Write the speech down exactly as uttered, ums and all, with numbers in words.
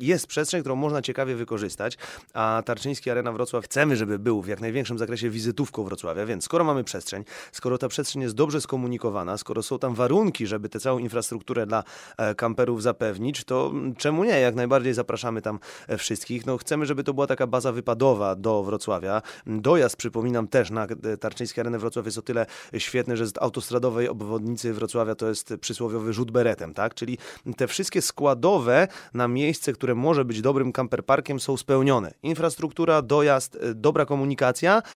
jest przestrzeń, którą można ciekawie wykorzystać, a Tarczyński Arena Wrocław chcemy, żeby był w jak największym zakresie wizytówką Wrocławia, więc skoro mamy przestrzeń, skoro ta przestrzeń jest dobrze skomunikowana, skoro są tam warunki, żeby tę całą infrastrukturę dla e, kamperów zapewnić, to czemu nie? Jak najbardziej zapraszamy tam e, wszystkich. No, chcemy, żeby to była taka baza wypadowa do Wrocławia. Dojazd, przypominam, też na e, Tarczyński Arenę Wrocław jest o tyle świetny, że z autostradowej obwodnicy Wrocławia to jest przysłowiowy rzut beretem, tak? Czyli te wszystkie składowe na miejsce, które może być dobrym kamperparkiem, są spełnione. Infrastruktura, dojazd, dobra komunikacja